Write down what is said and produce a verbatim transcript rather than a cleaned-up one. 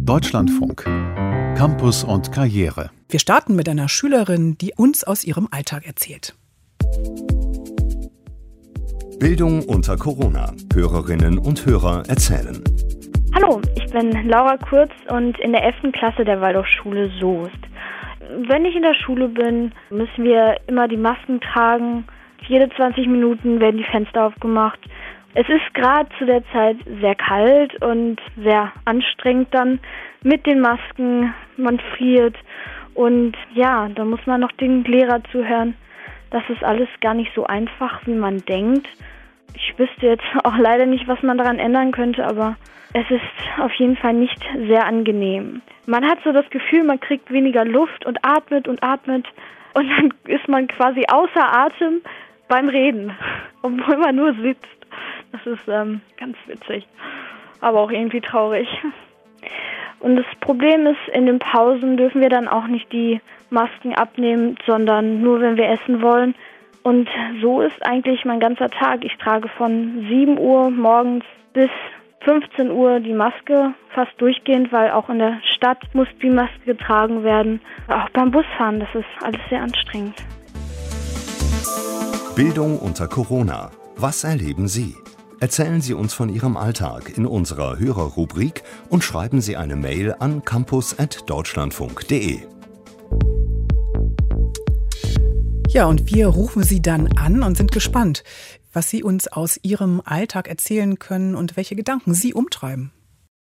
Deutschlandfunk. Campus und Karriere. Wir starten mit einer Schülerin, die uns aus ihrem Alltag erzählt. Bildung unter Corona. Hörerinnen und Hörer erzählen. Hallo, ich bin Laura Kurz und in der elften Klasse der Waldorfschule Soest. Wenn ich in der Schule bin, müssen wir immer die Masken tragen. Jede zwanzig Minuten werden die Fenster aufgemacht. Es ist gerade zu der Zeit sehr kalt und sehr anstrengend dann mit den Masken. Man friert und ja, da muss man noch den Lehrer zuhören. Das ist alles gar nicht so einfach, wie man denkt. Ich wüsste jetzt auch leider nicht, was man daran ändern könnte, aber es ist auf jeden Fall nicht sehr angenehm. Man hat so das Gefühl, man kriegt weniger Luft und atmet und atmet und dann ist man quasi außer Atem beim Reden, obwohl man nur sitzt. Das ist ähm, ganz witzig, aber auch irgendwie traurig. Und das Problem ist, in den Pausen dürfen wir dann auch nicht die Masken abnehmen, sondern nur, wenn wir essen wollen. Und so ist eigentlich mein ganzer Tag. Ich trage von sieben Uhr morgens bis fünfzehn Uhr die Maske, fast durchgehend, weil auch in der Stadt muss die Maske getragen werden. Auch beim Busfahren, das ist alles sehr anstrengend. Bildung unter Corona. Was erleben Sie? Erzählen Sie uns von Ihrem Alltag in unserer Hörerrubrik und schreiben Sie eine Mail an campus at deutschlandfunk punkt de. Ja, und wir rufen Sie dann an und sind gespannt, was Sie uns aus Ihrem Alltag erzählen können und welche Gedanken Sie umtreiben.